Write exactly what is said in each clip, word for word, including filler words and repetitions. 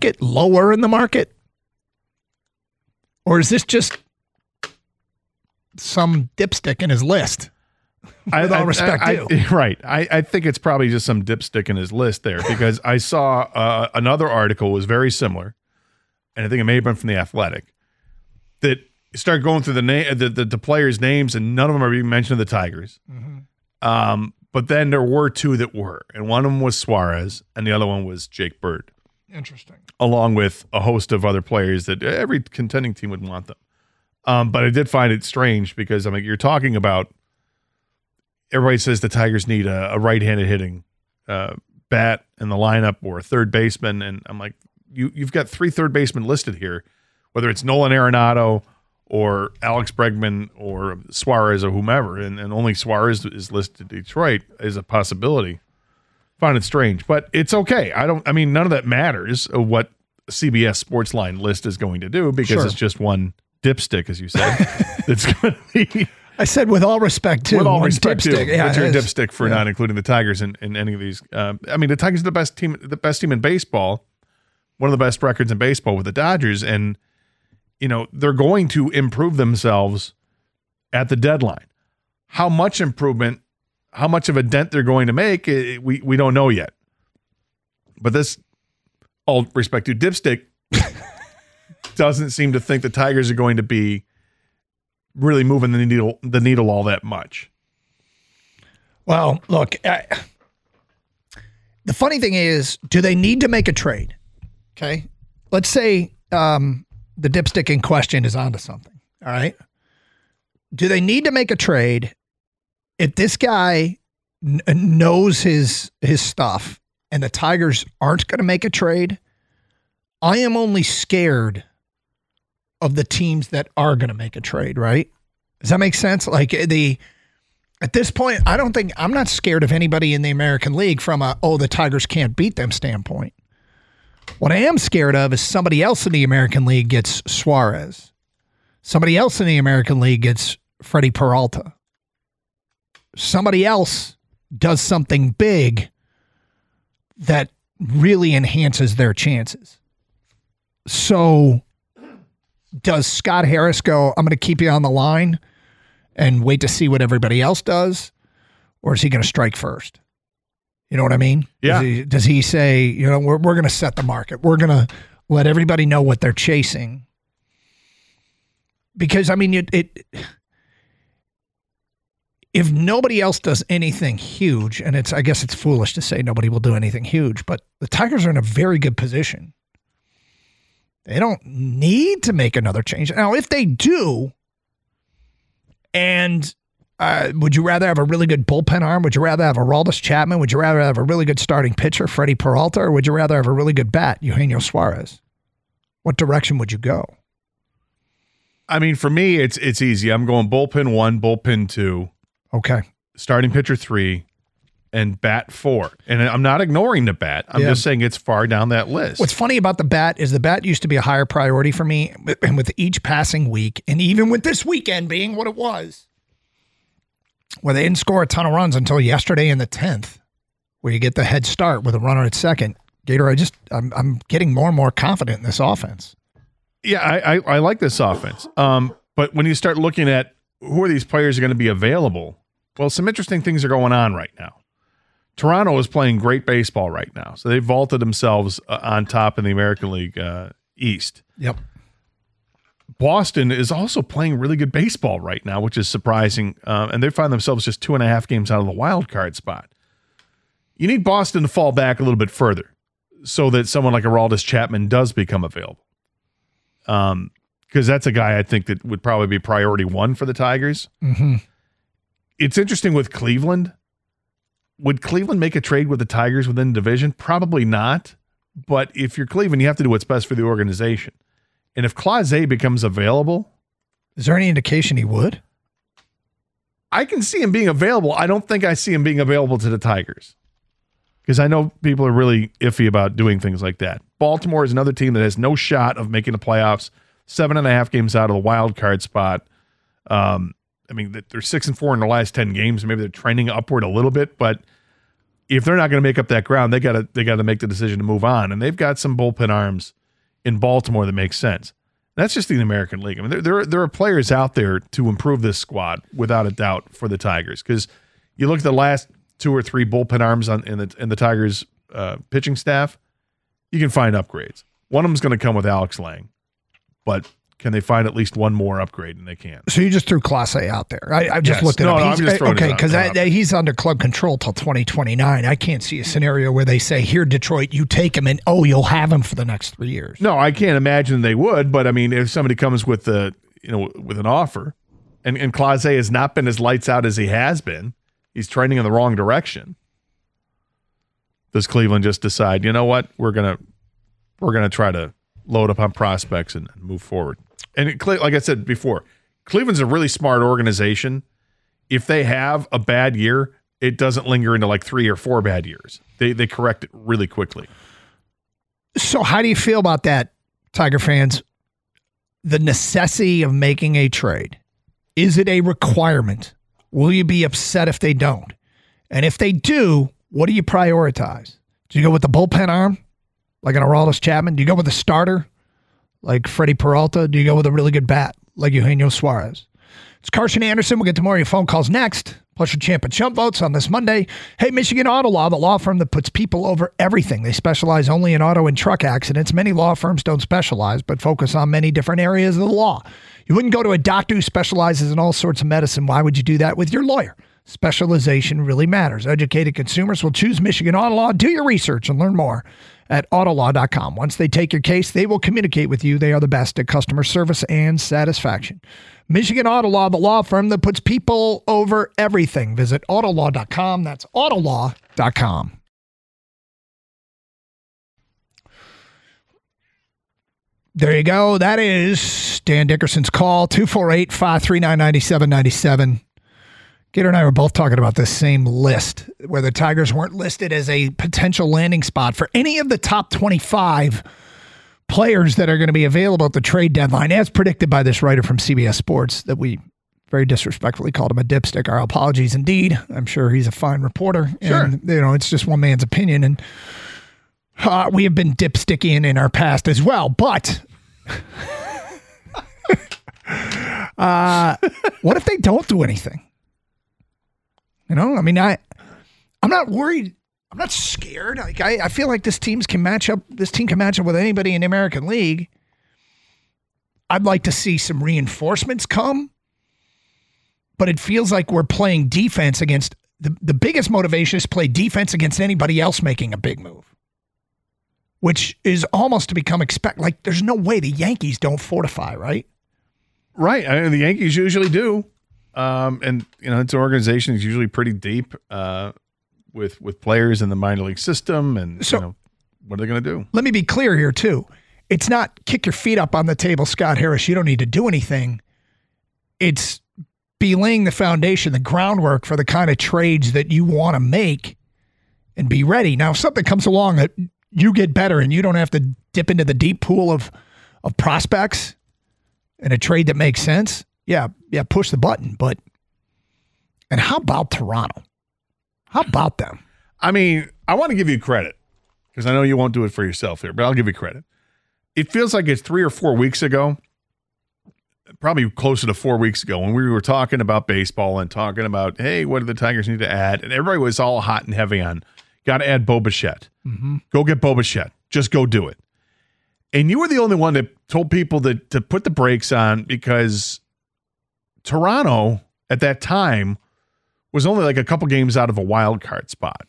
market, lower in the market? Or is this just some dipstick in his list? With all respect, I, I, right. I, I think it's probably just some dipstick in his list there, because I saw uh, another article was very similar, and I think it may have been from The Athletic, that started going through the, na- the, the the players' names, and none of them are even mentioned the Tigers. Mm-hmm. Um, but then there were two that were, and one of them was Suarez, and the other one was Jake Bird. Interesting. Along with a host of other players that every contending team would want them. Um, but I did find it strange because, I mean, you're talking about, everybody says the Tigers need a, a right-handed hitting uh, bat in the lineup or a third baseman. And I'm like, you, you've got three third basemen listed here, whether it's Nolan Arenado or Alex Bregman or Suarez or whomever. And, and only Suarez is listed Detroit as a possibility. Find it strange, but it's okay. I don't, I mean, none of that matters of what C B S Sportsline list is going to do, because sure. it's just one dipstick, as you said. That's going to be. I said with all respect to with all respect dipstick. to, yeah, it's your it dipstick for yeah. not including the Tigers in, in any of these. Uh, I mean, the Tigers are the best team, the best team in baseball, one of the best records in baseball with the Dodgers, and you know they're going to improve themselves at the deadline. How much improvement? How much of a dent they're going to make, it, we we don't know yet. But this, all respect to dipstick, doesn't seem to think the Tigers are going to be really moving the needle the needle all that much. Well, look, I, the funny thing is, do they need to make a trade? Okay, let's say um, the dipstick in question is onto something. All right, do they need to make a trade? If this guy n- knows his his stuff and the Tigers aren't going to make a trade, I am only scared of the teams that are going to make a trade, right? Does that make sense? Like the at this point, I don't think I'm not scared of anybody in the American League from a, oh, the Tigers can't beat them standpoint. What I am scared of is somebody else in the American League gets Suarez. Somebody else in the American League gets Freddie Peralta. Somebody else does something big that really enhances their chances. So does Scott Harris go, I'm going to keep you on the line and wait to see what everybody else does? Or is he going to strike first? You know what I mean? Yeah. Does he, does he say, you know, we're, we're going to set the market. We're going to let everybody know what they're chasing. Because, I mean, it, it if nobody else does anything huge, and it's, I guess it's foolish to say nobody will do anything huge, but the Tigers are in a very good position. They don't need to make another change. Now, if they do, and uh, would you rather have a really good bullpen arm? Would you rather have Aroldis Chapman? Would you rather have a really good starting pitcher, Freddie Peralta? Or would you rather have a really good bat, Eugenio Suarez? What direction would you go? I mean, for me, it's it's easy. I'm going bullpen one, bullpen two. Okay. Starting pitcher three, and bat four. And I'm not ignoring the bat. I'm Yeah. just saying it's far down that list. What's funny about the bat is the bat used to be a higher priority for me, and with each passing week, and even with this weekend being what it was, where they didn't score a ton of runs until yesterday in the tenth, where you get the head start with a runner at second. Gator, I just I'm I'm getting more and more confident in this offense. Yeah, I, I, I like this offense. Um, but when you start looking at who are these players are going to be available, well, some interesting things are going on right now. Toronto is playing great baseball right now, so they vaulted themselves uh, on top in the American League uh, East. Yep. Boston is also playing really good baseball right now, which is surprising, uh, and they find themselves just two and a half games out of the wild card spot. You need Boston to fall back a little bit further so that someone like Aroldis Chapman does become available. Um, because that's a guy I think that would probably be priority one for the Tigers. Mm-hmm. It's interesting with Cleveland. Would Cleveland make a trade with the Tigers within the division? Probably not. But if you're Cleveland, you have to do what's best for the organization. And if Clase becomes available, is there any indication he would? I can see him being available. I don't think I see him being available to the Tigers, because I know people are really iffy about doing things like that. Baltimore is another team that has no shot of making the playoffs, seven and a half games out of the wild card spot. Um, I mean, they're six and four in the last ten games. Maybe they're trending upward a little bit, but if they're not going to make up that ground, they got to they got to make the decision to move on. And they've got some bullpen arms in Baltimore that make sense. That's just the American League. I mean, there there, there are players out there to improve this squad without a doubt for the Tigers. Because you look at the last two or three bullpen arms on in the in the Tigers uh, pitching staff, you can find upgrades. One of them's going to come with Alex Lang, but can they find at least one more upgrade? And they can. So you just threw Clase out there. I, I just Yes. looked at No, him. no, He's, I'm just throwing okay, it out- because out. he's under club control till twenty twenty-nine. I can't see a scenario where they say, here, Detroit, you take him, and, oh, you'll have him for the next three years. No, I can't imagine they would. But I mean, if somebody comes with the you know with an offer, and and Clase has not been as lights out as he has been, he's trending in the wrong direction. Does Cleveland just decide, you know what, we're gonna we're gonna try to load up on prospects and, and move forward? And it, like I said before, Cleveland's a really smart organization. If they have a bad year, it doesn't linger into like three or four bad years. They they correct it really quickly. So how do you feel about that, Tiger fans? The necessity of making a trade. Is it a requirement? Will you be upset if they don't? And if they do, what do you prioritize? Do you go with the bullpen arm, like an Aroldis Chapman? Do you go with a starter, like Freddie Peralta? Do you go with a really good bat, like Eugenio Suarez? It's Carson Anderson. We'll get to more of your phone calls next. Plus your champ and chump votes on this Monday. Hey, Michigan Auto Law, the law firm that puts people over everything. They specialize only in auto and truck accidents. Many law firms don't specialize, but focus on many different areas of the law. You wouldn't go to a doctor who specializes in all sorts of medicine. Why would you do that with your lawyer? Specialization really matters. Educated consumers will choose Michigan Auto Law. Do your research and learn more at auto law dot com. Once they take your case, they will communicate with you. They are the best at customer service and satisfaction. Michigan Auto Law, the law firm that puts people over everything. Visit auto law dot com. That's auto law dot com. There you go. That is Dan Dickerson's call, two four eight, five three nine, nine seven nine seven. Gator and I were both talking about this same list where the Tigers weren't listed as a potential landing spot for any of the top twenty-five players that are going to be available at the trade deadline, as predicted by this writer from C B S Sports that we very disrespectfully called him a dipstick. Our apologies indeed. I'm sure he's a fine reporter. Sure. And, you know, it's just one man's opinion. And uh, we have been dipsticking in our past as well. But uh, what if they don't do anything? You know, I mean, I, I'm not worried. I'm not scared. Like I, I feel like this teams can match up. This team can match up with anybody in the American League. I'd like to see some reinforcements come, but it feels like we're playing defense against the, the biggest motivation is play defense against anybody else making a big move, which is almost to become expect. Like there's no way the Yankees don't fortify, right? Right. I mean, the Yankees usually do. Um, and, you know, it's an organization that's usually pretty deep uh, with with players in the minor league system. And, So- you know, what are they going to do? Let me be clear here, too. It's not kick your feet up on the table, Scott Harris. You don't need to do anything. It's be laying the foundation, the groundwork for the kind of trades that you want to make and be ready. Now, if something comes along that you get better and you don't have to dip into the deep pool of, of prospects and a trade that makes sense, yeah, yeah, push the button. But, and how about Toronto? How about them? I mean, I want to give you credit because I know you won't do it for yourself here, but I'll give you credit. It feels like it's three or four weeks ago, probably closer to four weeks ago, when we were talking about baseball and talking about, hey, what do the Tigers need to add? And everybody was all hot and heavy on, got to add Bo Bichette. Mm-hmm. Go get Bo Bichette. Just go do it. And you were the only one that told people that to put the brakes on because Toronto at that time was only like a couple games out of a wild card spot.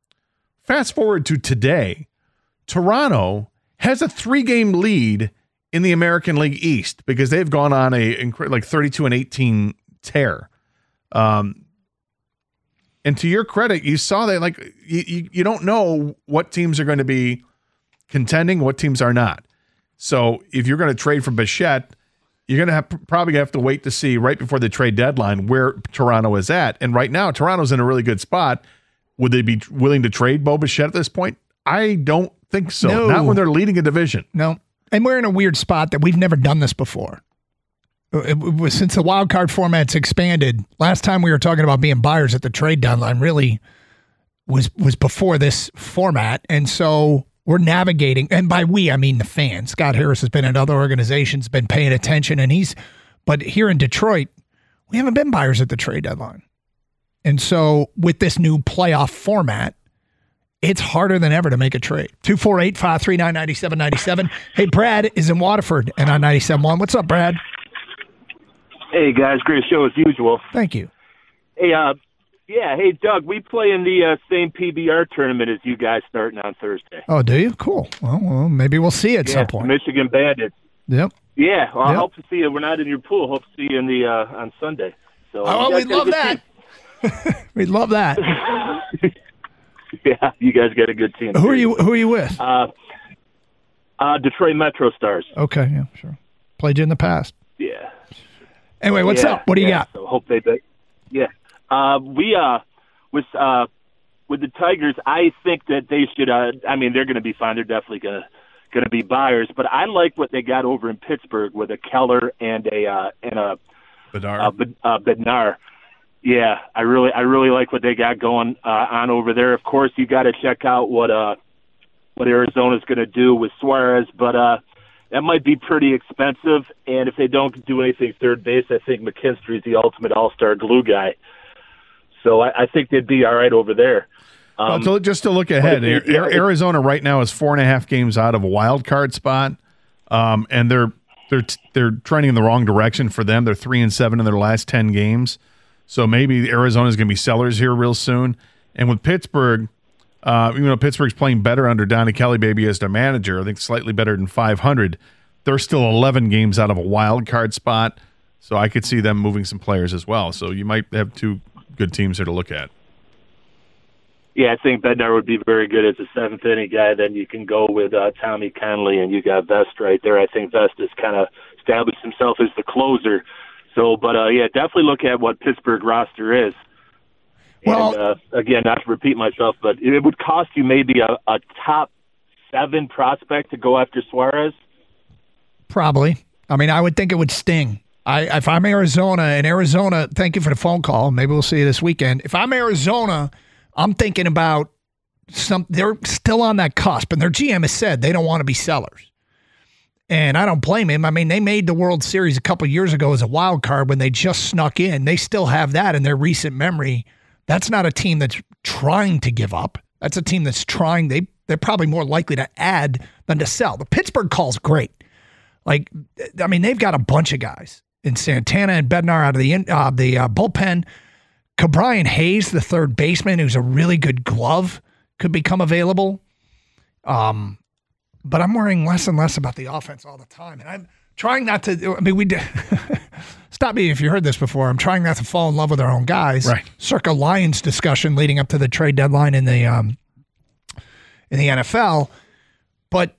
Fast forward to today, Toronto has a three-game lead in the American League East because they've gone on a like thirty-two and eighteen tear. Um, and to your credit, you saw that like you, you, you don't know what teams are going to be contending, what teams are not. So if you're going to trade for Bichette, you're going to have probably have to wait to see right before the trade deadline where Toronto is at. And right now, Toronto's in a really good spot. Would they be willing to trade Bo Bichette at this point? I don't think so. No. Not when they're leading a division. No. And we're in a weird spot that we've never done this before. It, it was, since the wild card format's expanded, last time we were talking about being buyers at the trade deadline, really, was was before this format, and so we're navigating. And by we, I mean the fans. Scott Harris has been at other organizations, been paying attention, and he's. But here in Detroit, we haven't been buyers at the trade deadline, and so with this new playoff format, it's harder than ever to make a trade. two four eight, five three nine, nine seven nine seven. Hey, Brad is in Waterford and on ninety-seven point one. What's up, Brad? Hey, guys. Great show as usual. Thank you. Hey, uh, yeah. Hey, Doug, we play in the uh, same P B R tournament as you guys starting on Thursday. Oh, do you? Cool. Well, well maybe we'll see you at yeah, some point. Michigan Bandits. Yep. Yeah. Well, I yep. hope to see you. We're not in your pool. Hope to see you in the uh, on Sunday. So, oh, we'd love that. We'd love that. Yeah, you guys got a good team. Who are you? Who are you with? Uh, uh, Detroit Metro Stars. Okay, yeah, sure. Played you in the past. Yeah. Anyway, what's yeah, up? What do you yeah, got? So hope they. Yeah. Uh, we uh with uh with the Tigers, I think that they should. Uh, I mean, they're going to be fine. They're definitely going to going to be buyers. But I like what they got over in Pittsburgh with a Keller and a uh, and a Bednar. Uh, Bed- uh, Bednar. Yeah, I really, I really like what they got going uh, on over there. Of course, you got to check out what uh, what Arizona's going to do with Suarez, but uh, that might be pretty expensive. And if they don't do anything third base, I think McKinstry's the ultimate all-star glue guy. So I, I think they'd be all right over there. Um, well, to, just to look ahead, if they, yeah, Arizona right now is four and a half games out of a wild card spot, um, and they're they're they're trending in the wrong direction for them. They're three and seven in their last ten games. So maybe Arizona is going to be sellers here real soon. And with Pittsburgh, uh, even though Pittsburgh's playing better under Donnie Kelly Baby as their manager, I think slightly better than five hundred, they're still eleven games out of a wild card spot. So I could see them moving some players as well. So you might have two good teams here to look at. Yeah, I think Bednar would be very good as a seventh inning guy. Then you can go with uh, Tommy Conley, and you got Vest right there. I think Vest has kind of established himself as the closer. So, but, uh, yeah, definitely look at what Pittsburgh roster is. Well, and, uh, again, not to repeat myself, but it would cost you maybe a, a top seven prospect to go after Suarez. Probably. I mean, I would think it would sting. I, if I'm Arizona, and Arizona, thank you for the phone call. Maybe we'll see you this weekend. If I'm Arizona, I'm thinking about some, they're still on that cusp, and their G M has said they don't want to be sellers. And I don't blame him. I mean, they made the World Series a couple years ago as a wild card when they just snuck in. They still have that in their recent memory. That's not a team that's trying to give up. That's a team that's trying. They, they're probably more likely to add than to sell. The Pittsburgh call's great. Like, I mean, they've got a bunch of guys in Santana and Bednar out of the, uh, the uh, bullpen. Cabrian Hayes, the third baseman, who's a really good glove, could become available. Um, But I'm worrying less and less about the offense all the time. And I'm trying not to, I mean, we did, stop me if you heard this before. I'm trying not to fall in love with our own guys. Right. Circa Lions discussion leading up to the trade deadline in the, um, in the N F L. But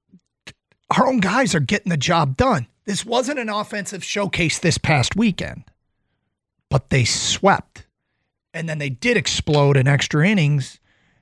our own guys are getting the job done. This wasn't an offensive showcase this past weekend, but they swept. And then they did explode in extra innings.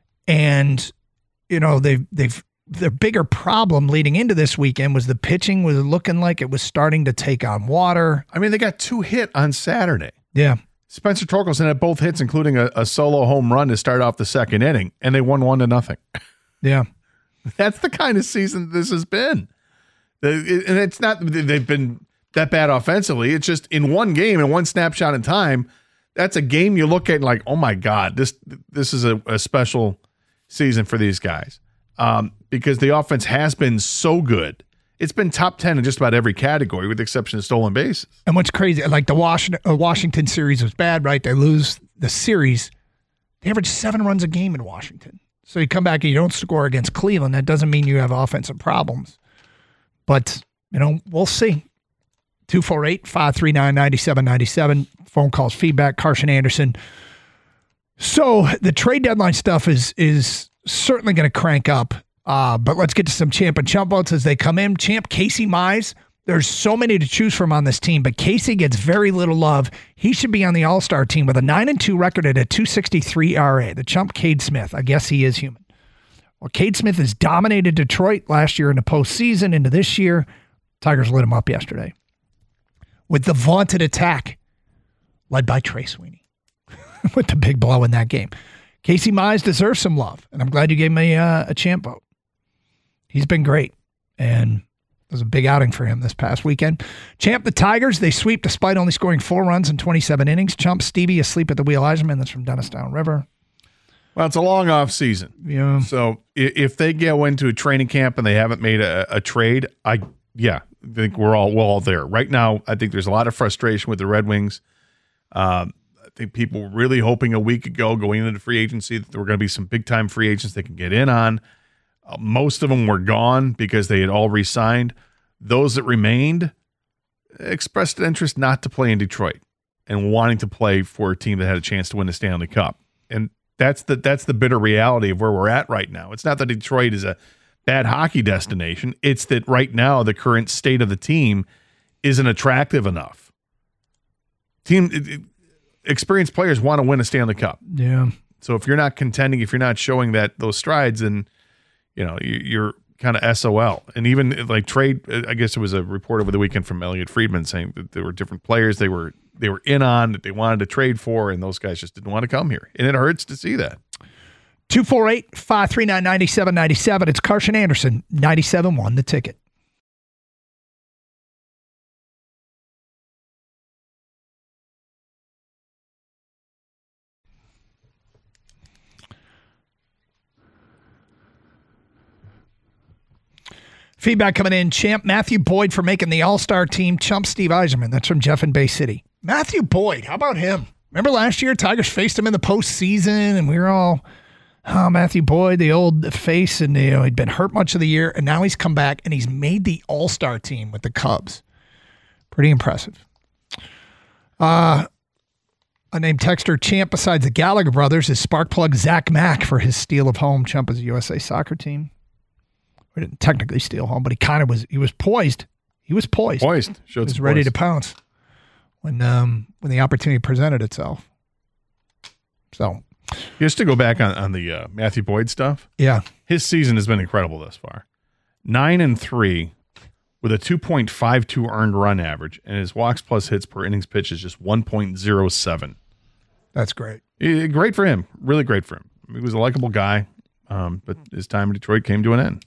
And, you know, they've, they've, the bigger problem leading into this weekend was the pitching was looking like it was starting to take on water. I mean, they got two hit on Saturday. Yeah. Spencer Torkelson had both hits, including a, a solo home run to start off the second inning, and they won one to nothing. Yeah. That's the kind of season this has been. The- And it's not they've been that bad offensively. It's just in one game and one snapshot in time, that's a game you look at and like, oh my God, this this is a, a special season for these guys. Um, because the offense has been so good. It's been top ten in just about every category with the exception of stolen bases. And what's crazy, like the Washington, uh, Washington series was bad, right? They lose the series. They average seven runs a game in Washington. So you come back and you don't score against Cleveland. That doesn't mean you have offensive problems. But, you know, we'll see. two four eight, five three nine, nine seven nine seven. Phone calls, feedback, Carson Anderson. So the trade deadline stuff is is certainly going to crank up. Uh, but let's get to some Champ and Chump votes as they come in. Champ, Casey Mize. There's so many to choose from on this team, but Casey gets very little love. He should be on the All-Star team with a nine and two record at a two sixty-three E R A. The Chump, Cade Smith. I guess he is human. Well, Cade Smith has dominated Detroit last year in the postseason into this year. Tigers lit him up yesterday with the vaunted attack led by Trey Sweeney with the big blow in that game. Casey Mize deserves some love, and I'm glad you gave him a, uh, a champ vote. He's been great, and it was a big outing for him this past weekend. Champ the Tigers, they sweep despite only scoring four runs in twenty-seven innings. Chump Stevie asleep at the wheel. Eiserman, that's from Dennis Downriver. Well, it's a long off season. Yeah. So if they go into a training camp and they haven't made a, a trade, I yeah, I think we're all we're all there. Right now, I think there's a lot of frustration with the Red Wings. Um, I think people were really hoping a week ago going into free agency that there were going to be some big time free agents they can get in on. Uh, most of them were gone because they had all re-signed. Those that remained expressed an interest not to play in Detroit and wanting to play for a team that had a chance to win the Stanley Cup. And That's the that's the bitter reality of where we're at right now. It's not that Detroit is a bad hockey destination. It's that right now the current state of the team isn't attractive enough. Team it, it, experienced players want to win a Stanley Cup. Yeah. So if you're not contending, if you're not showing that those strides, then you know you, you're kind of S O L. And even like trade, I guess it was a report over the weekend from Elliot Friedman saying that there were different players they were. they were in on that they wanted to trade for, and those guys just didn't want to come here. And it hurts to see that. two four eight, five three nine, nine seven nine seven. It's Carson Anderson, ninety-seven point one, The Ticket. Feedback coming in. Champ, Matthew Boyd for making the All-Star team. Chump Steve Eiserman. That's from Jeff in Bay City. Matthew Boyd, how about him? Remember last year, Tigers faced him in the postseason, and we were all, oh, Matthew Boyd, the old face, and you know he'd been hurt much of the year, and now he's come back, and he's made the All-Star team with the Cubs. Pretty impressive. Uh, a named texter, Champ, besides the Gallagher brothers, is Sparkplug Zach Mack for his steal of home. Chump is a U S A Soccer team. We didn't technically steal home, but he kind of was, he was poised. He was poised. Poised. Showed he was ready poised. to pounce when um, when the opportunity presented itself. So, just to go back on, on the uh, Matthew Boyd stuff. Yeah. His season has been incredible thus far. Nine and three with a two point five two earned run average, and his walks plus hits per innings pitch is just one point oh seven. That's great. It, great for him. Really great for him. He was a likable guy, um, but his time in Detroit came to an end.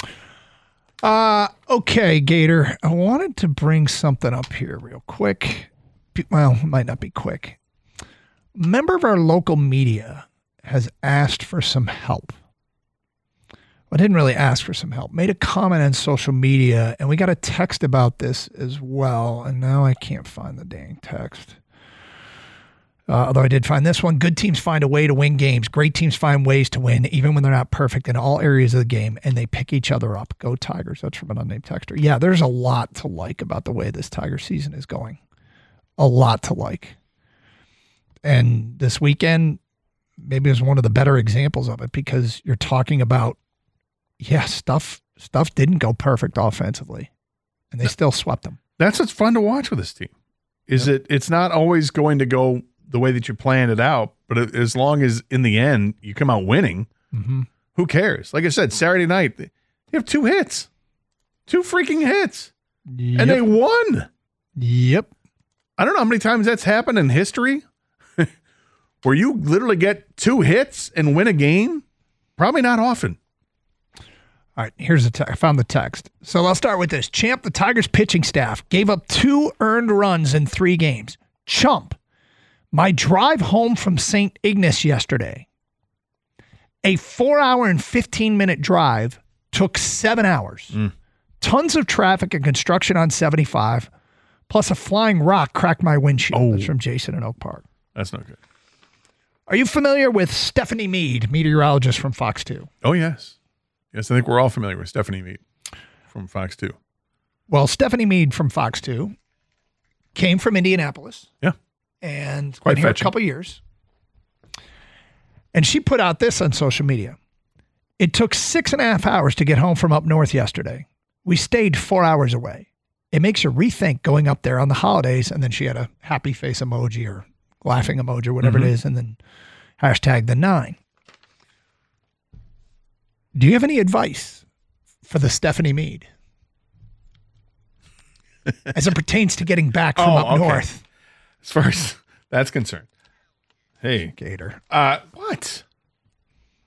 Uh, okay, Gator. I wanted to bring something up here real quick. Well, it might not be quick. A member of our local media has asked for some help. I didn't really ask for some help. Made a comment on social media, and we got a text about this as well. And now I can't find the dang text. Uh, although I did find this one. Good teams find a way to win games. Great teams find ways to win, even when they're not perfect in all areas of the game, and they pick each other up. Go Tigers. That's from an unnamed texter. Yeah, there's a lot to like about the way this Tiger season is going. A lot to like. And this weekend, maybe is one of the better examples of it because you're talking about, yeah, stuff stuff didn't go perfect offensively, and they still swept them. That's what's fun to watch with this team. Is yep. it? It's not always going to go the way that you planned it out, but as long as in the end you come out winning, mm-hmm. who cares? Like I said, Saturday night, they have two hits, two freaking hits, yep. and they won. Yep. I don't know how many times that's happened in history where you literally get two hits and win a game. Probably not often. All right, here's the te- I found the text. So I'll start with this. Champ, the Tigers pitching staff gave up two earned runs in three games. Chump, my drive home from Saint Ignace yesterday, a four hour and fifteen minute drive took seven hours. Mm. Tons of traffic and construction on seventy-five, plus a flying rock cracked my windshield. Oh. That's from Jason in Oak Park. That's not good. Are you familiar with Stephanie Mead, meteorologist from Fox two? Oh, yes. Yes, I think we're all familiar with Stephanie Mead from Fox two. Well, Stephanie Mead from Fox two came from Indianapolis. Yeah. And quite been here a couple years. And she put out this on social media. It took six and a half hours to get home from up north yesterday. We stayed four hours away. It makes you rethink going up there on the holidays. And then she had a happy face emoji or laughing emoji or whatever mm-hmm. it is. And then hashtag the nine. Do you have any advice for the Stephanie Mead as it pertains to getting back from oh, up okay. north? As far as that's concerned. Hey, Gator. Uh, what?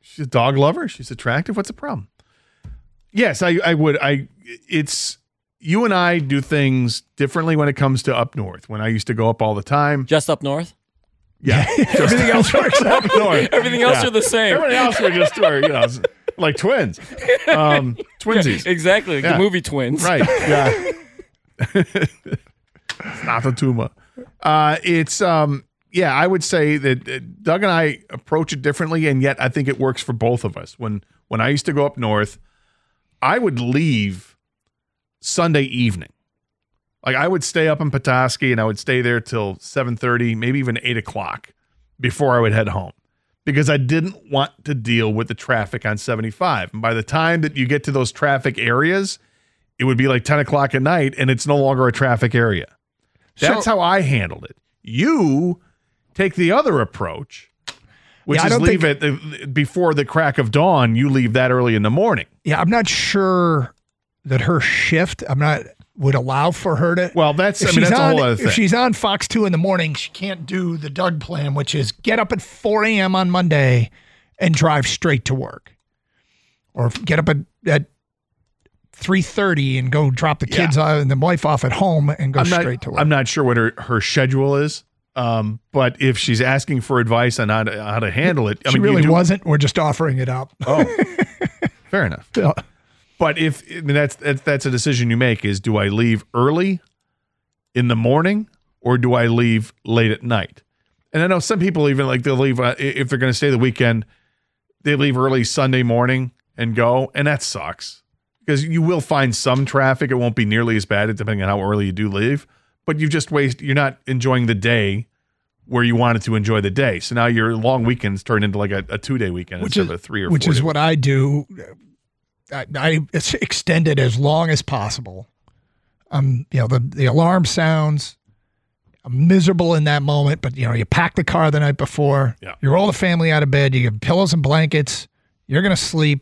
she's a dog lover. She's attractive. What's the problem? Yes, I, I would. I it's you and I do things differently when it comes to up north. When I used to go up all the time, Just up north? yeah, Everything else works out. up north. Everything else Yeah. are the same. Everything else we're just we're, you know like twins, um, twinsies. Exactly. Yeah. The movie Twins. Right. Yeah. It's not the tumor. Uh, it's um yeah, I would say that uh, Doug and I approach it differently, and yet I think it works for both of us. When when I used to go up north, I would leave Sunday evening. Like I would stay up in Petoskey and I would stay there till seven thirty, maybe even eight o'clock before I would head home. Because I didn't want to deal with the traffic on seventy-five. And by the time that you get to those traffic areas, it would be like ten o'clock at night and it's no longer a traffic area. That's So- how I handled it. You take the other approach, which Yeah, I is don't leave think- it uh, before the crack of dawn. You leave that early in the morning. Yeah, I'm not sure that her shift, I'm not, would allow for her to. Well, that's, if I mean, she's that's a on, whole other thing. If she's on Fox two in the morning, she can't do the Doug plan, which is get up at four a.m. on Monday and drive straight to work. Or get up at, at three thirty and go drop the kids Yeah. uh, and the wife off at home and go I'm not, straight to work. I'm not sure what her, her schedule is. Um, but if she's asking for advice on how to, how to handle it, I she mean, you really do- wasn't. We're just offering it up. Oh, fair enough. Yeah. But if I mean, that's, that's that's a decision you make: is do I leave early in the morning or do I leave late at night? And I know some people even like they'll leave uh, if they're going to stay the weekend, they leave early Sunday morning and go, and that sucks because you will find some traffic. It won't be nearly as bad depending on how early you do leave, but you just waste. You're not enjoying the day where you wanted to enjoy the day. So now your long weekends turn into like a, a two day weekend Which instead is, of a three or which four is day what I do. I, I it's extended as long as possible. Um, you know, the, the alarm sounds. I'm miserable in that moment, but you know, you pack the car the night before. Yeah. You roll the family out of bed. You get pillows and blankets. You're gonna sleep,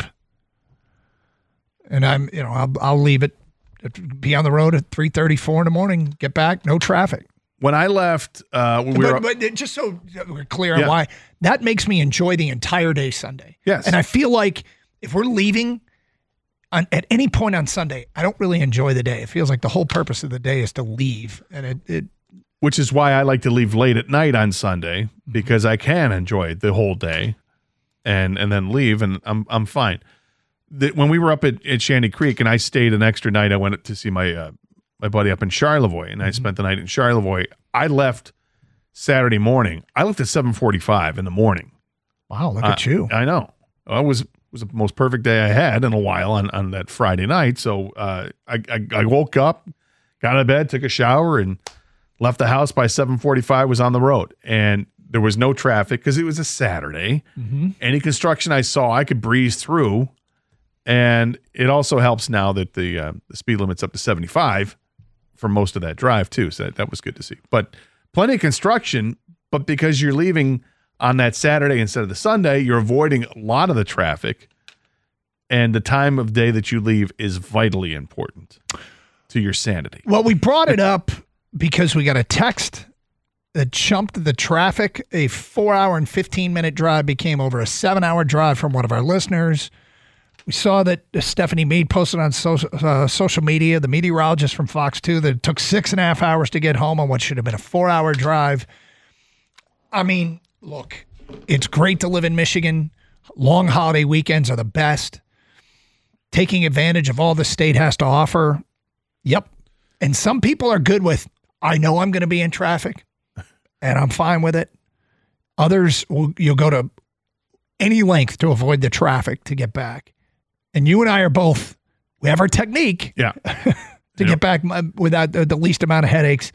and I'm, you know, I'll I'll leave it. Be on the road at three thirty, four in the morning. Get back, no traffic. When I left, uh, when we but, were but it- just so we're clear on Yeah. why, that makes me enjoy the entire day Sunday. Yes. And I feel like if we're leaving on, at any point on Sunday, I don't really enjoy the day. It feels like the whole purpose of the day is to leave. And it, it which is why I like to leave late at night on Sunday because I can enjoy the whole day and and then leave and I'm I'm fine. The, when we were up at, at Shandy Creek and I stayed an extra night, I went to see my uh, my buddy up in Charlevoix and I spent the night in Charlevoix. I left Saturday morning. I left at seven forty-five in the morning. wow, look Uh, at you. I know. It was it was the most perfect day I had in a while on, on that Friday night. So uh, I, I I woke up, got out of bed, took a shower, and left the house by seven forty-five. Was on the road, and there was no traffic because it was a Saturday. Mm-hmm. Any construction I saw, I could breeze through. And it also helps now that the uh, the speed limit's up to seventy-five for most of that drive too. So that, that was good to see. But plenty of construction. But because you're leaving on that Saturday instead of the Sunday, you're avoiding a lot of the traffic. And the time of day that you leave is vitally important to your sanity. Well, we brought it up because we got a text that jumped the traffic. A four hour and fifteen minute drive became over a seven hour drive from one of our listeners. We saw that Stephanie Mead posted on social, uh, social media, the meteorologist from Fox two, that it took six and a half hours to get home on what should have been a four hour drive. I mean, look, it's great to live in Michigan. Long holiday weekends are the best. Taking advantage of all the state has to offer. Yep. And some people are good with, I know I'm going to be in traffic and I'm fine with it. Others, will, you'll go to any length to avoid the traffic to get back. And you and I are both, we have our technique Yeah. to Yeah. get back without the, the least amount of headaches.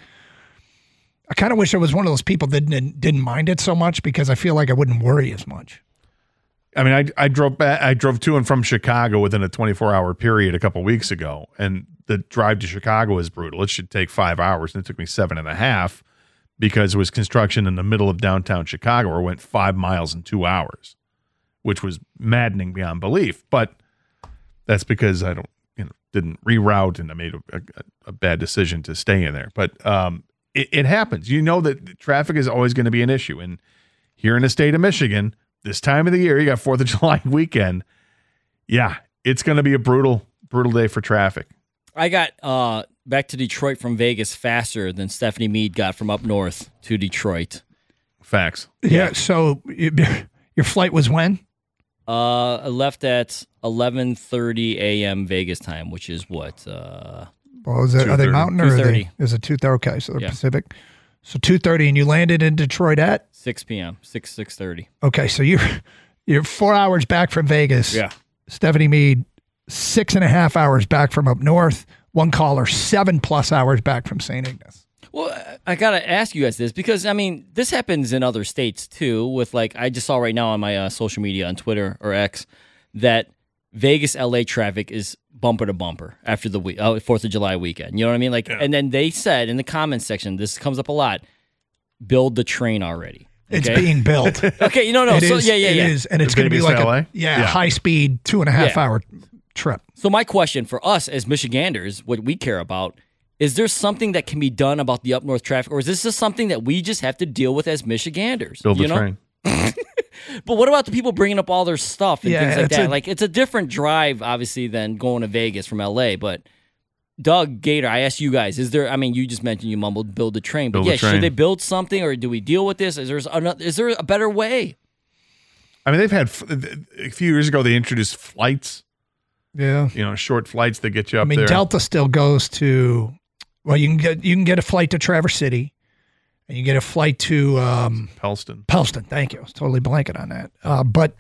I kind of wish I was one of those people that didn't, didn't mind it so much because I feel like I wouldn't worry as much. I mean, I I drove back, I drove to and from Chicago within a twenty-four hour period a couple weeks ago, and the drive to Chicago is brutal. It should take five hours, and it took me seven and a half because it was construction in the middle of downtown Chicago, where it went five miles in two hours, which was maddening beyond belief. But that's because I don't, you know, didn't reroute and I made a, a, a bad decision to stay in there. But um, it, it happens. You know that traffic is always going to be an issue, and here in the state of Michigan, this time of the year, you got fourth of July weekend. Yeah, it's going to be a brutal, brutal day for traffic. I got uh, back to Detroit from Vegas faster than Stephanie Mead got from up north to Detroit. Facts. Yeah. So you, your flight was when? Uh, I left at eleven thirty a.m. Vegas time, which is what? Uh, well, is it, are they Mountain or are they, is it two thirty? Okay, so they're Yeah. Pacific. So two thirty, and you landed in Detroit at? six p.m., six, six thirty. Okay, so you're, you're four hours back from Vegas. Yeah. Stephanie Mead, six and a half hours back from up north. One caller, seven plus hours back from Saint Ignace. Well, I got to ask you guys this because, I mean, this happens in other states too with like, I just saw right now on my uh, social media on Twitter or X that Vegas L A traffic is bumper to bumper after the week, oh, fourth of July weekend. You know what I mean? Like, Yeah. and then they said in the comments section, this comes up a lot, build the train already. It's Okay? being built. Okay, you know, no, It so is, yeah, yeah, it yeah. is, and it's The going to be Vegas like to L A? a yeah, Yeah. high speed two and a half Yeah. hour trip. So my question for us as Michiganders, what we care about, is there something that can be done about the up north traffic, or is this just something that we just have to deal with as Michiganders? Build the you know? train. But what about the people bringing up all their stuff and Yeah, things like it's that? a- like it's a different drive, obviously, than going to Vegas from L A. But Doug, Gator, I asked you guys: is there? I mean, you just mentioned you mumbled build a train, but Build a yeah, train. should they build something, or do we deal with this? Is there another, is there a better way? I mean, they've had f- a few years ago. They introduced flights. Yeah. You know, short flights that get you up I mean, there. Delta still goes to. Well, you can get you can get a flight to Traverse City, and you get a flight to um, Pelston. Pelston. Thank you. I was totally blanking on that. Uh, but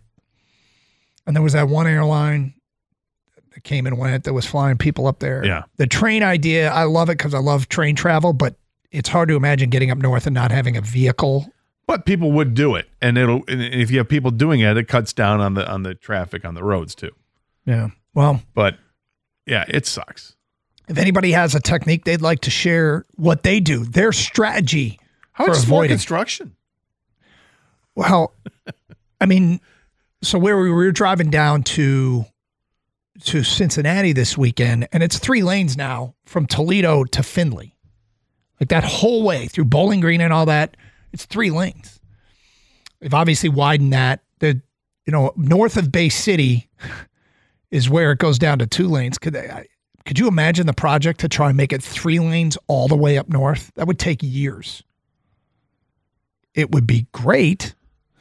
and there was that one airline that came and went that was flying people up there. Yeah. The train idea, I love it because I love train travel, but it's hard to imagine getting up north and not having a vehicle. But people would do it, and it'll. And if you have people doing it, it cuts down on the on the traffic on the roads too. Yeah. Well, But yeah, it sucks. if anybody has a technique they'd like to share, what they do, their strategy How for much more avoiding. construction? Well, I mean, so where we were driving down to to Cincinnati this weekend, and it's three lanes now from Toledo to Findlay. Like that whole way through Bowling Green and all that, it's three lanes. They've obviously widened that. The you know, north of Bay City is where it goes down to two lanes. Could they, I, could you imagine the project to try and make it three lanes all the way up north? That would take years. It would be great,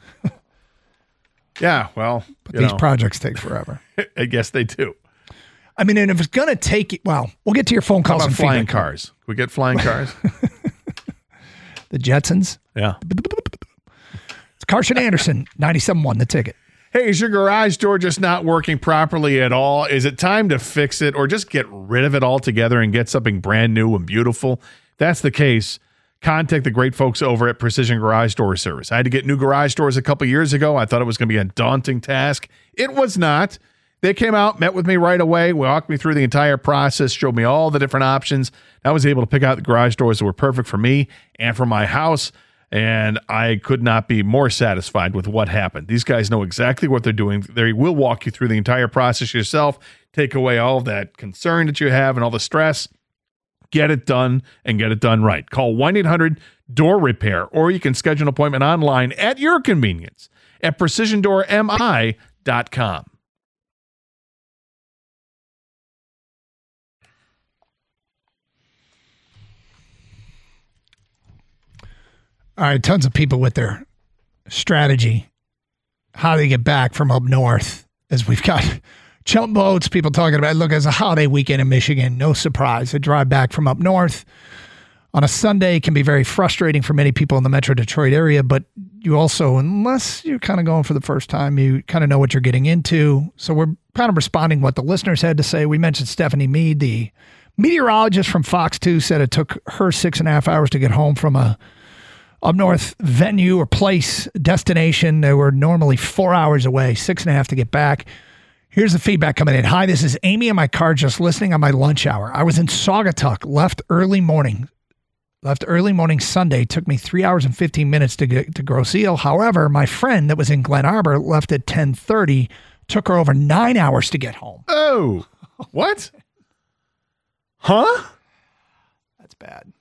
Yeah, well, but you these know, projects take forever. I guess they do. I mean, and if it's going to take, well, we'll get to your phone How calls about and flying feedback. cars? Can we get flying cars? The Jetsons. Yeah. It's Carson Anderson, ninety-seven one, the ticket. Hey, is your garage door just not working properly at all? Is it time to fix it or just get rid of it altogether and get something brand new and beautiful? If that's the case, contact the great folks over at Precision Garage Door Service. I had to get new garage doors a couple years ago. I thought it was going to be a daunting task. It was not. They came out, met with me right away, walked me through the entire process, showed me all the different options. I was able to pick out the garage doors that were perfect for me and for my house. And I could not be more satisfied with what happened. These guys know exactly what they're doing. They will walk you through the entire process yourself, take away all of that concern that you have and all the stress. Get it done and get it done right. Call one eight hundred door repair, or you can schedule an appointment online at your convenience at precision door m i dot com. All right, tons of people with their strategy, how they get back from up north, as we've got chump boats, people talking about, look, it's a holiday weekend in Michigan, no surprise. They drive back from up north on a Sunday can be very frustrating for many people in the Metro Detroit area, but you also, unless you're kind of going for the first time, you kind of know what you're getting into. So we're kind of responding what the listeners had to say. We mentioned Stephanie Mead, the meteorologist from Fox two, said it took her six and a half hours to get home from a up north venue or place, destination. They were normally four hours away, six and a half to get back. Here's the feedback coming in. Hi, this is Amy in my car just listening on my lunch hour. I was in Saugatuck, left early morning. Left early morning Sunday. Took me three hours and fifteen minutes to get to Grosse Ile. However, my friend that was in Glen Arbor left at ten thirty. Took her over nine hours to get home. Oh, what? Huh? That's bad.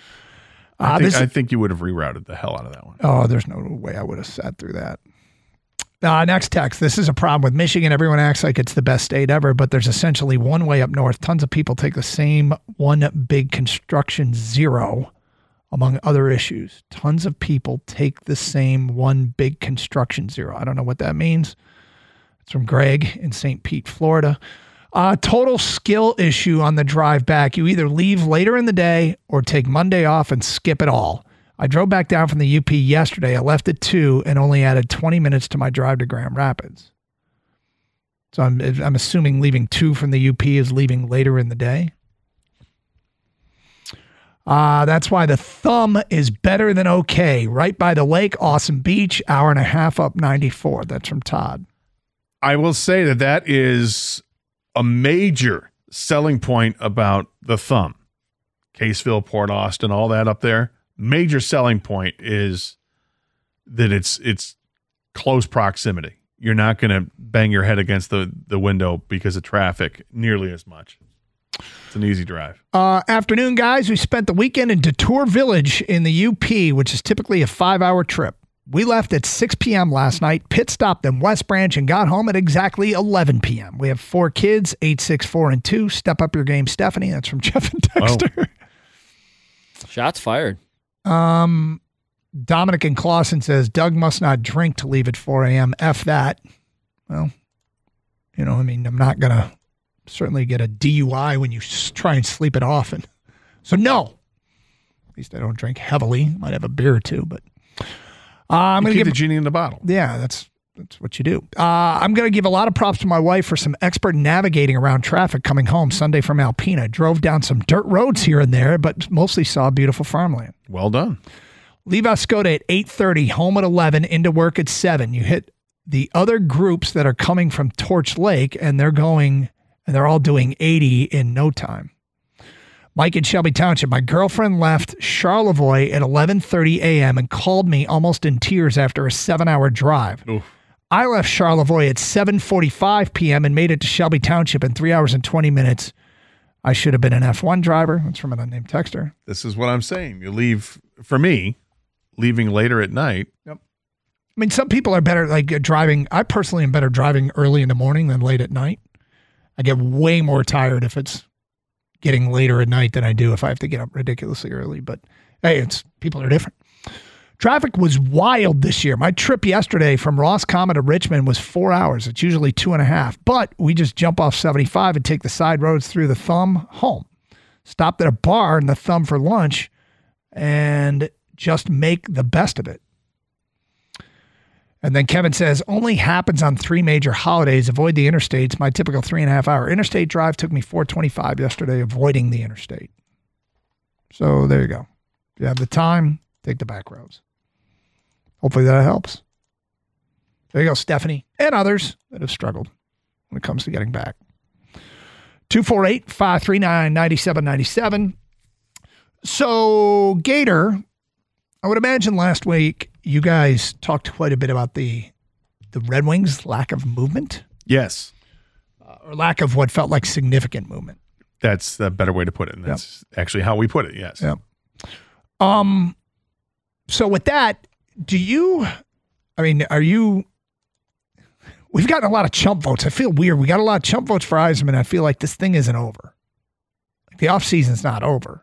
I Uh, think, this, I think you would have rerouted the hell out of that one. oh, there's no way I would have sat through that. Uh, next text. This is a problem with Michigan. Everyone acts like it's the best state ever, but there's essentially one way up north. Tons of people take the same one big construction zero, among other issues. Tons of people take the same one big construction zero. I don't know what that means. It's from Greg in Saint Pete, Florida. Uh, total skill issue on the drive back. You either leave later in the day or take Monday off and skip it all. I drove back down from the U P yesterday. I left at two and only added twenty minutes to my drive to Grand Rapids. So I'm I'm assuming leaving two from the U P is leaving later in the day. Uh, that's why the thumb is better than okay. Right by the lake, awesome beach, hour and a half up ninety-four. That's from Todd. I will say that that is a major selling point about the thumb. Caseville, Port Austin, all that up there. Major selling point is that it's it's close proximity. You're not going to bang your head against the, the window because of traffic nearly as much. It's an easy drive. Uh, afternoon, guys. We spent the weekend in Detour Village in the U P, which is typically a five-hour trip. We left at six p.m. last night, pit stopped in West Branch, and got home at exactly eleven p.m. We have four kids, eight, six, four, and two. Step up your game, Stephanie. That's from Jeff and Dexter. Oh. Shots fired. Um, Dominic and Clausen says, Doug must not drink to leave at four a.m. F that. Well, you know, I mean, I'm not going to certainly get a D U I when you s- try and sleep it off. And so, no. At least I don't drink heavily. Might have a beer or two, but uh, I'm going to keep give the genie in the bottle. Yeah, that's that's what you do. Uh, I'm going to give a lot of props to my wife for some expert navigating around traffic coming home Sunday from Alpena. Drove down some dirt roads here and there, but mostly saw beautiful farmland. Well done. Leave Oscoda at eight thirty, home at eleven, into work at seven. You hit the other groups that are coming from Torch Lake, and they're going, and they're all doing eighty in no time. Mike in Shelby Township, my girlfriend left Charlevoix at eleven thirty a.m. and called me almost in tears after a seven-hour drive. Oof. I left Charlevoix at seven forty-five p.m. and made it to Shelby Township in three hours and twenty minutes. I should have been an F one driver. That's from an unnamed texter. This is what I'm saying. You leave, for me, leaving later at night. Yep. I mean, some people are better like driving. I personally am better driving early in the morning than late at night. I get way more tired if it's getting later at night than I do if I have to get up ridiculously early. But hey, it's people are different. Traffic was wild this year. My trip yesterday from Roscommon to Richmond was four hours. It's usually two and a half, but we just jump off seventy-five and take the side roads through the Thumb home. Stopped at a bar in the Thumb for lunch and just make the best of it. And then Kevin says, only happens on three major holidays. Avoid the interstates. My typical three and a half hour interstate drive took me four twenty-five yesterday, avoiding the interstate. So there you go. If you have the time, take the back roads. Hopefully that helps. There you go, Stephanie, and others that have struggled when it comes to getting back. two four eight, five three nine, nine seven nine seven. So, Gator, I would imagine last week you guys talked quite a bit about the the Red Wings' lack of movement. Yes. Uh, or lack of what felt like significant movement. That's the better way to put it. And that's yep. actually how we put it, yes. Yep. Um. So with that, do you, I mean, are you, we've gotten a lot of chump votes. I feel weird. We got a lot of chump votes for Yzerman. I feel like this thing isn't over. Like the offseason's not over.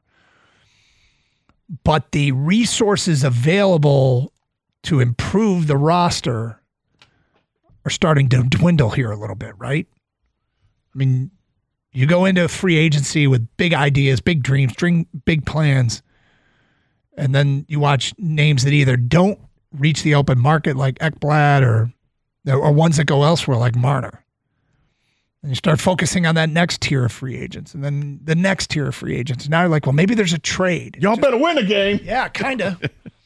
But the resources available to improve the roster are starting to dwindle here a little bit, right? I mean, you go into free agency with big ideas, big dreams, dream, big plans, and then you watch names that either don't reach the open market like Ekblad or or ones that go elsewhere like Marner. And you start focusing on that next tier of free agents and then the next tier of free agents. And now you're like, well, maybe there's a trade. Y'all better win a game. Yeah, kind of.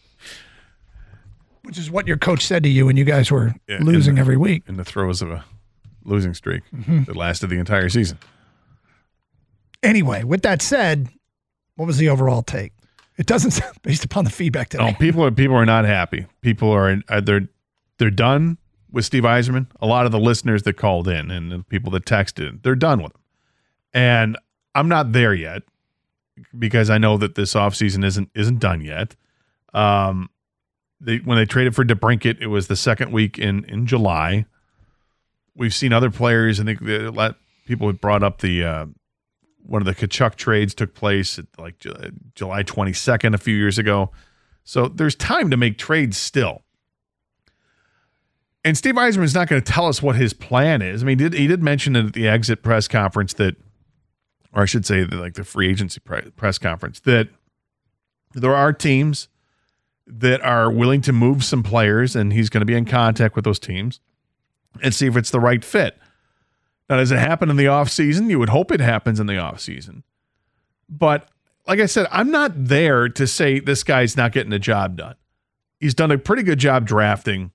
Which is what your coach said to you when you guys were yeah, losing the, every week. In the throes of a losing streak mm-hmm. that lasted the entire season. Anyway, with that said, what was the overall take? It doesn't sound based upon the feedback today. Oh, people are people are not happy. People are, are they're they're done with Steve Yzerman. A lot of the listeners that called in and the people that texted, they're done with him. And I'm not there yet because I know that this offseason isn't isn't done yet. Um, They when they traded for DeBrincat, it was the second week in in July. We've seen other players. I think the, let people had brought up the uh, one of the Kachuk trades took place at like July twenty-second a few years ago. So there's time to make trades still. And Steve Yzerman's not going to tell us what his plan is. I mean, he did, he did mention at the exit press conference that, or I should say, the, like the free agency pre- press conference, that there are teams that are willing to move some players, and he's going to be in contact with those teams and see if it's the right fit. Now, does it happen in the offseason? You would hope it happens in the offseason. But like I said, I'm not there to say this guy's not getting the job done. He's done a pretty good job drafting.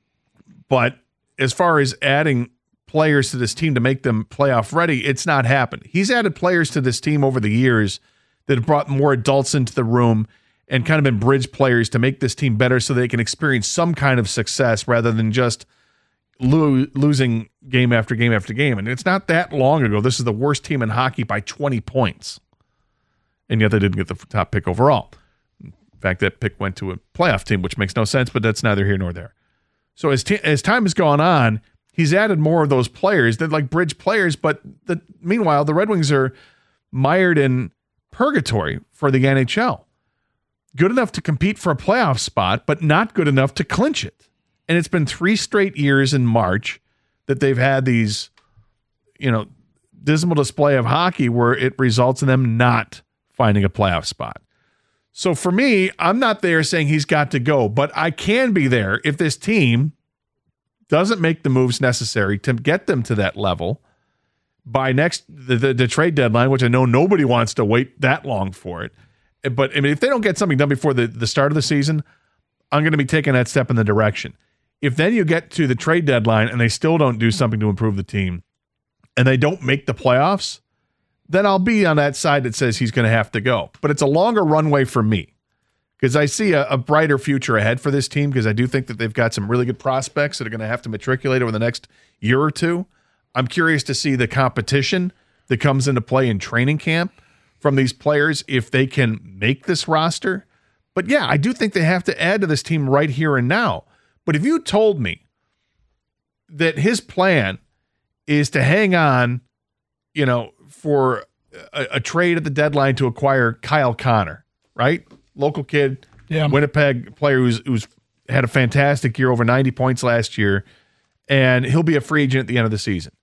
But as far as adding players to this team to make them playoff ready, it's not happened. He's added players to this team over the years that have brought more adults into the room and kind of been bridge players to make this team better so they can experience some kind of success rather than just lo- losing game after game after game. And it's not that long ago. This is the worst team in hockey by twenty points. And yet they didn't get the top pick overall. In fact, that pick went to a playoff team, which makes no sense, but that's neither here nor there. So as t- as time has gone on, he's added more of those players. They're like bridge players, but the, meanwhile, the Red Wings are mired in purgatory for the N H L. Good enough to compete for a playoff spot, but not good enough to clinch it. And it's been three straight years in March that they've had these, you know, dismal display of hockey where it results in them not finding a playoff spot. So for me, I'm not there saying he's got to go, but I can be there if this team doesn't make the moves necessary to get them to that level by next the, the, the trade deadline, which I know nobody wants to wait that long for it. But I mean, if they don't get something done before the, the start of the season, I'm going to be taking that step in the direction. If then you get to the trade deadline and they still don't do something to improve the team and they don't make the playoffs, then I'll be on that side that says he's going to have to go. But it's a longer runway for me because I see a, a brighter future ahead for this team because I do think that they've got some really good prospects that are going to have to matriculate over the next year or two. I'm curious to see the competition that comes into play in training camp from these players if they can make this roster. But yeah, I do think they have to add to this team right here and now. But if you told me that his plan is to hang on, you know, for a, a trade at the deadline to acquire Kyle Connor, right? Local kid, yeah. Winnipeg player who's who's had a fantastic year, over ninety points last year, and he'll be a free agent at the end of the season.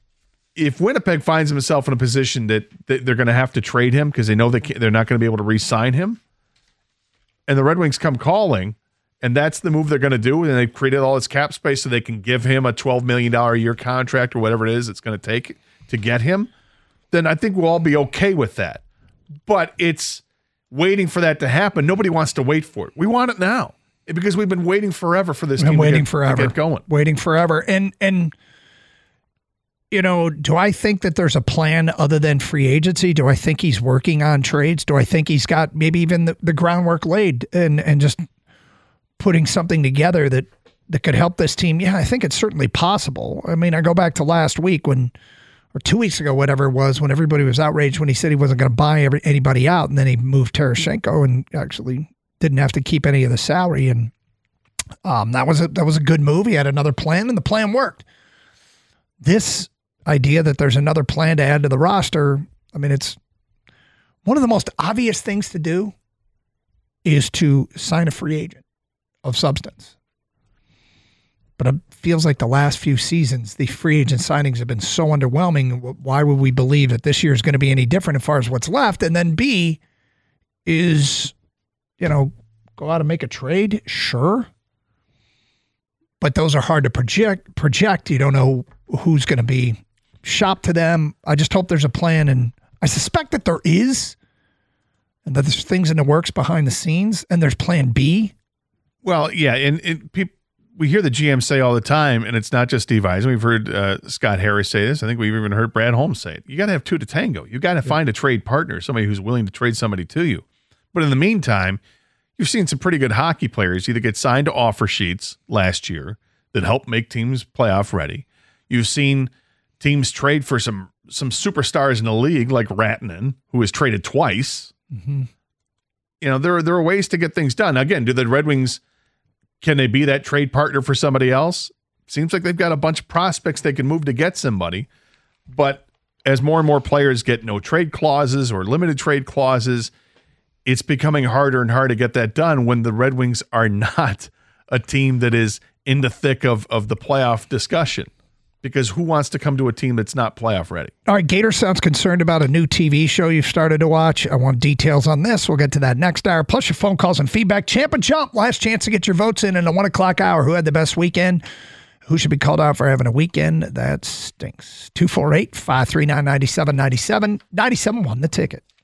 If Winnipeg finds himself in a position that, that they're going to have to trade him because they know they can't, they're not going to be able to re-sign him, and the Red Wings come calling, and that's the move they're going to do, and they've created all this cap space so they can give him a twelve million dollars a year contract or whatever it is it's going to take to get him, then I think we'll all be okay with that. But it's waiting for that to happen. Nobody wants to wait for it. We want it now because we've been waiting forever for this We've team been waiting to get, forever. to get going. Waiting forever. And, and you know, do I think that there's a plan other than free agency? Do I think he's working on trades? Do I think he's got maybe even the, the groundwork laid and, and just putting something together that, that could help this team? Yeah, I think it's certainly possible. I mean, I go back to last week when – or two weeks ago, whatever it was, when everybody was outraged when he said he wasn't going to buy every, anybody out, and then he moved Tarasenko and actually didn't have to keep any of the salary, and um, that was a, that was a good move. He had another plan, and the plan worked. This idea that there's another plan to add to the roster, I mean, it's one of the most obvious things to do is to sign a free agent of substance. But it feels like the last few seasons, the free agent signings have been so underwhelming. Why would we believe that this year is going to be any different as far as what's left? And then B is, you know, go out and make a trade? Sure. But those are hard to project. Project. You don't know who's going to be shopped to them. I just hope there's a plan, and I suspect that there is, and that there's things in the works behind the scenes, and there's plan B. Well, yeah, and, and people, we hear the G M say all the time, and it's not just Steve Yzerman. We've heard uh, Scott Harris say this. I think we've even heard Brad Holmes say it. You got to have two to tango. You got to yeah. find a trade partner, somebody who's willing to trade somebody to you. But in the meantime, you've seen some pretty good hockey players either get signed to offer sheets last year that help make teams playoff ready. You've seen teams trade for some some superstars in the league, like Ratinen, who was traded twice. Mm-hmm. You know, there are, there are ways to get things done. Again, do the Red Wings Can they be that trade partner for somebody else? Seems like they've got a bunch of prospects they can move to get somebody. But as more and more players get no trade clauses or limited trade clauses, it's becoming harder and harder to get that done when the Red Wings are not a team that is in the thick of, of the playoff discussion. Because who wants to come to a team that's not playoff ready? All right, Gator sounds concerned about a new T V show you've started to watch. I want details on this. We'll get to that next hour. Plus your phone calls and feedback. Champ and Chump, last chance to get your votes in in the one o'clock hour. Who had the best weekend? Who should be called out for having a weekend? That stinks. two four eight, five three nine, nine seven nine seven. ninety-seven one, The Ticket.